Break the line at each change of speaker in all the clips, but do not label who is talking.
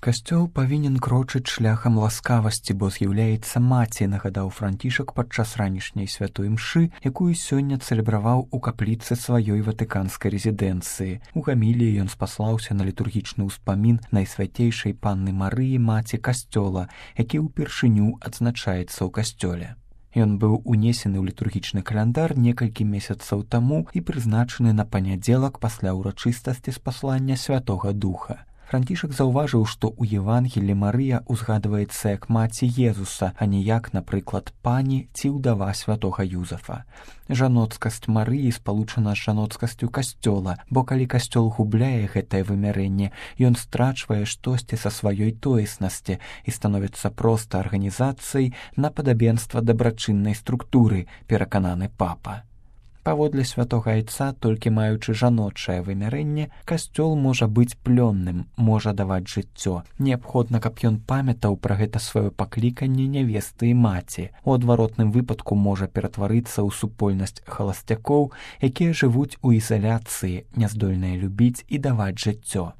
Касцёл павінен крочыць шляхам ласкавасці, бо з'яўляецца маці, нагадаў Францішак падчас ранішняй святой імшы, якую сёння цэлебраваў у капліцы сваёй ватыканскай рэзідэнцыі. У гаміліі ён спаслаўся на літургічны ўспамін Найсвяцейшай Панны Марыі, маці касцёла, які ўпершыню адзначаецца ў касцёле. Ён быў унесены ў літургічны каляндар некалькі месяцаў таму і прызначаны на панядзелак пасля ўрачыстасці спаслання Святога Духа. Францішак заўважыў, што ў Евангелі Марыя ўзгадваецца як маці Езуса, а не як, напрыклад, пані ці ўдава святога Юзафа. Жаноцкасць Марыі спалучана з жаноцкасцю касцёла, бо калі касцёл губляе гэтае вымярэнне, ён страчвае штосьці са сваёй тоеснасці і становіцца проста арганізацыяй на падабенства дабрачыннай структуры, перакананы папа. Паводле святога айца, толькі маючы жаночае вымярэнне, касцёл можа быць плённым, можа даваць жыццё. Неабходна, каб ён памятаў пра гэта сваё пакліканне нявесты і маці. У адваротным выпадку можа ператварыцца ў супольнасць халасцякоў, якія жывуць у ізаляцыі, няздольныя любіць і даваць жыццё.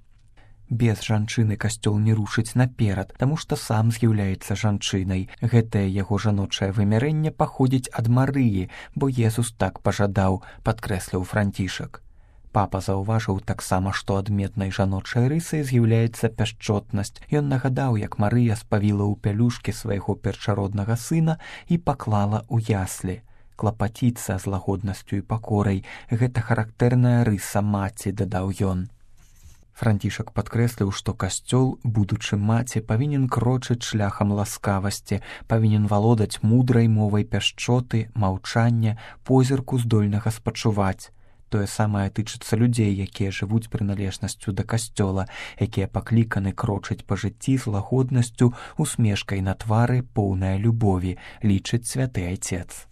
Без жанчыны касцёл не рушыць наперад, таму што сам з'яўляецца жанчынай. Гэтае яго жаночае вымярэнне паходзіць ад Марыі, бо Езус так пажадаў, падкрэсліў Францішак. Папа заўважыў таксама, што адметнай жаночай рысай з'яўляецца пяшчотнасць. Ён нагадаў, як Марыя спавіла ў пялюшкі свайго перчароднага сына і паклала ў яслі. Клапаціцца з лагоднасцю і пакорай – гэта характэрная рыса маці, дадаў ён. Францішак падкрэсліў, што касцёл, будучы маці, павінен крочыць шляхам ласкавасці, павінен валодаць мудрай мовай пяшчоты, маўчання, позірку здольнага спачуваць. Тое самае тычыцца людзей, якія жывуць прыналежнасцю да касцёла, якія пакліканы крочыць па жыцці з лагоднасцю, усмешкай на твары, поўная любові, лічыць святы айцец.